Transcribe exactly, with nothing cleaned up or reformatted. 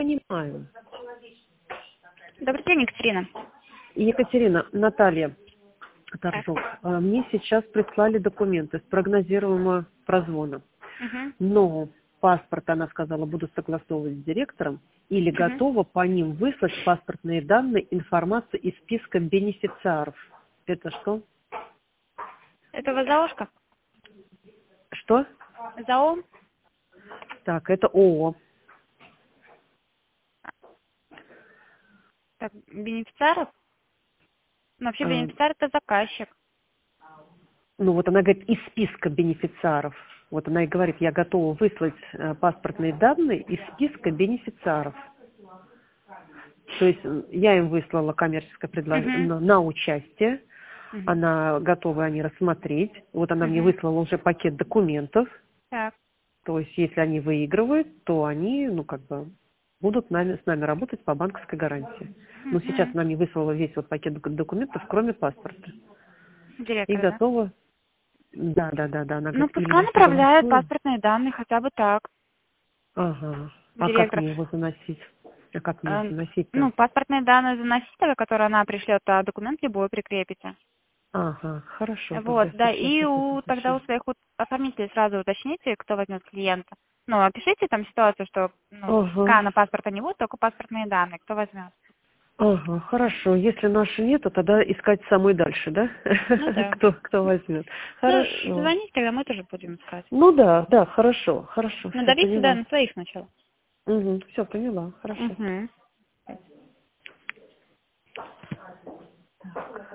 Понимаю. Добрый день, Екатерина. Екатерина, Наталья Так. Торжок, а, мне сейчас прислали документы с прогнозируемого прозвона. Угу. Но паспорт, она сказала, буду согласовывать с директором или Угу. готова по ним выслать паспортные данные, информацию из списка бенефициаров. Это что? Это у вас ЗАОшка? Что? ЗАО? Так, это ООО. Так, бенефициаров? Ну, вообще А, бенефициар это заказчик. Ну вот она говорит, из списка бенефициаров. Вот она и говорит, я готова выслать э, паспортные данные из списка бенефициаров. То есть м, я им выслала коммерческое предложение Угу. на, на участие. Угу. Она готова они рассмотреть. Вот она мне Угу. выслала уже пакет документов. Так. То есть если они выигрывают, то они, ну как бы, будут нами, с нами работать по банковской гарантии. Но сейчас Угу. она мне выслала весь вот пакет док- документов, кроме паспорта. И Директора, да? готова. Да, да, да, да. Она Ну, говорит, или пускай я направляет согласую. паспортные данные, хотя бы так, Ага. А как директор. мне его заносить? А как мне Э, заносить-то? Ну, паспортные данные заносителя, которые она пришлет, а документ любой прикрепите. Ага, хорошо, тогда Вот, я да, сейчас и это у, тогда запишу. у своих вот оформителей сразу уточните, кто возьмет клиента. Ну, опишите там ситуацию, что, ну, Ага, скана паспорта не будет, только паспортные данные, кто возьмет. ага, хорошо. Если наши нету, тогда искать самой дальше, да? Ну да. Кто, кто возьмет. Ну, Хорошо. звоните, тогда мы тоже будем искать. Ну да, да, хорошо, хорошо, Ну, все давите, да, поняла. на своих сначала. Угу, все поняла, хорошо. Угу.